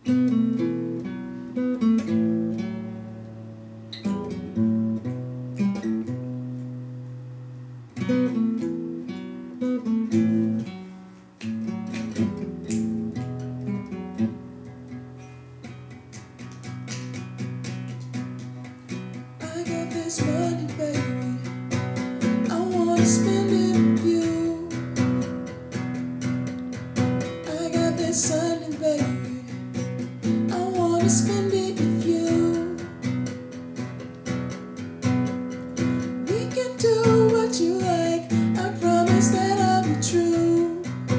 I got this money, baby. I wanna spend it with you. I got this sunny, baby. I wanna spend it with you. We can do what you like. I promise that I'll be true.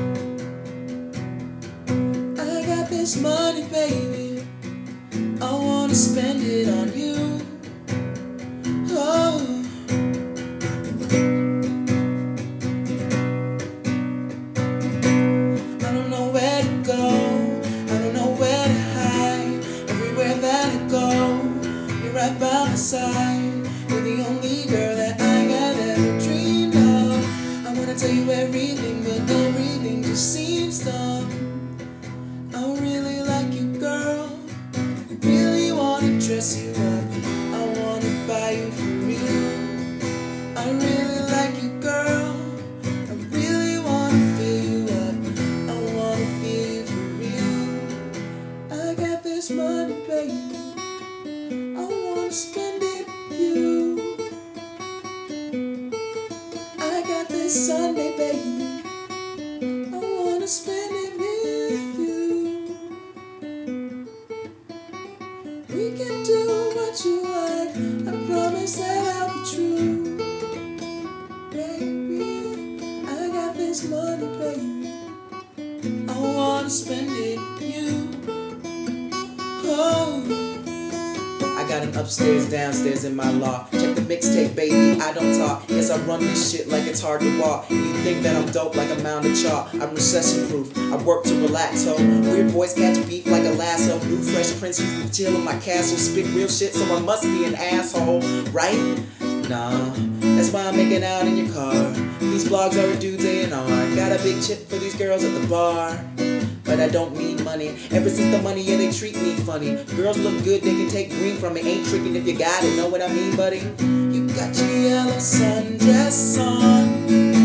I got this money, baby. I wanna spend it on you. Oh. I don't know where to go. I don't know where to hide. Everywhere that I go, you're right by my side. You're the only girl that I got ever dreamed of. I wanna tell you everything, but everything just seems dumb. I really like you, girl. I really wanna dress you up. I wanna buy you for real. I really like you, girl. I really wanna fill you up. I wanna feel you for real. I got this money, baby. I wanna spend it with you. I got this Sunday, baby. I wanna spend it with you. We can do what you like. I promise that I'll be true. Baby, I got this money, baby. I wanna spend it with you. Oh. I got an upstairs, downstairs in my loft. Check the mixtape, baby, I don't talk. Yes, I run this shit like it's hard to walk. You think that I'm dope like a mound of chalk. I'm recession proof, I work to relax, ho. Weird boys catch beef like a lasso. New fresh prince, you can chill in my castle. Spit real shit, so I must be an asshole, right? Nah, that's why I'm making out in your car. These blogs are a dude's A&R. Got a big chip for these girls at the bar, but I don't need money. Ever since the money, yeah, they treat me funny. Girls look good, they can take green from it. Ain't tricking if you got it, know what I mean, buddy? You got your yellow sundress on.